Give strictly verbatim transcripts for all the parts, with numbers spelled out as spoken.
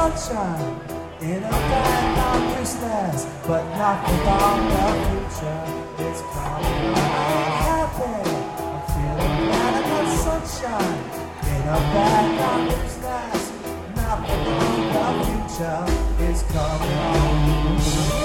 sunshine in a bag I'm useless, but not for long. The future is coming. I'm happy, I'm feeling glad I got sunshine in a bag I'm useless, not for long. The future is coming on.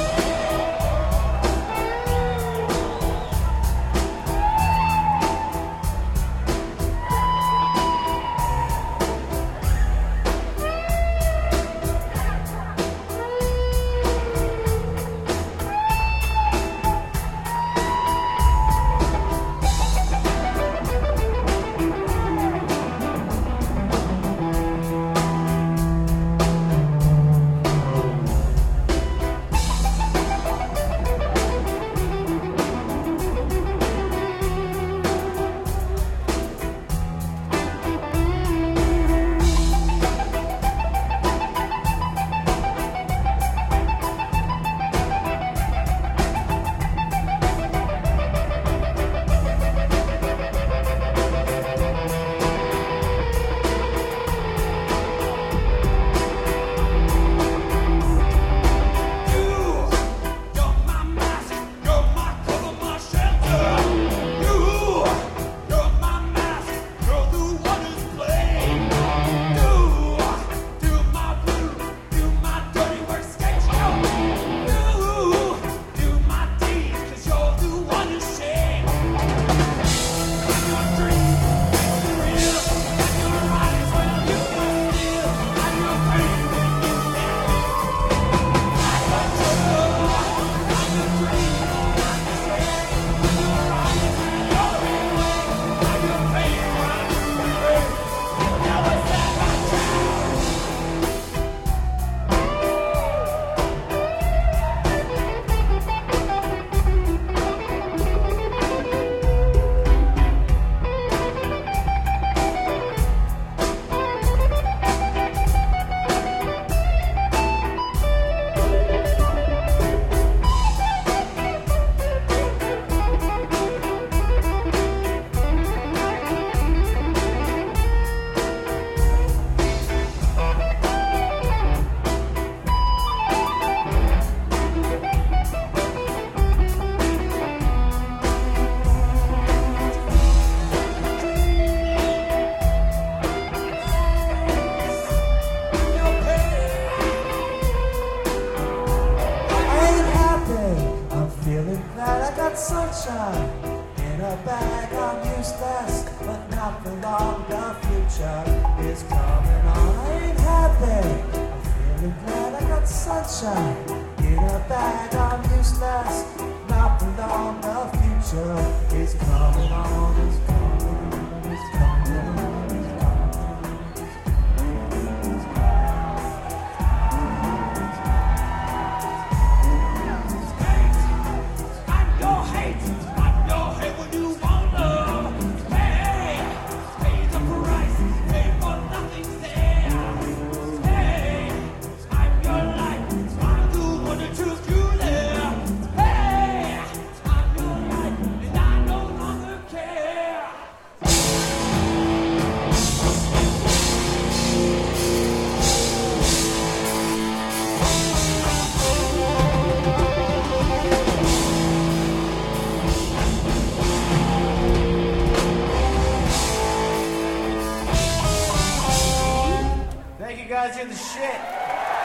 Sunshine in a bag I'm useless, but not for long. The future is coming on. I ain't happy, I'm feeling glad I got sunshine in a bag I'm useless, not for long. The future is coming on. It's coming on. It's coming on. You guys, you're the shit.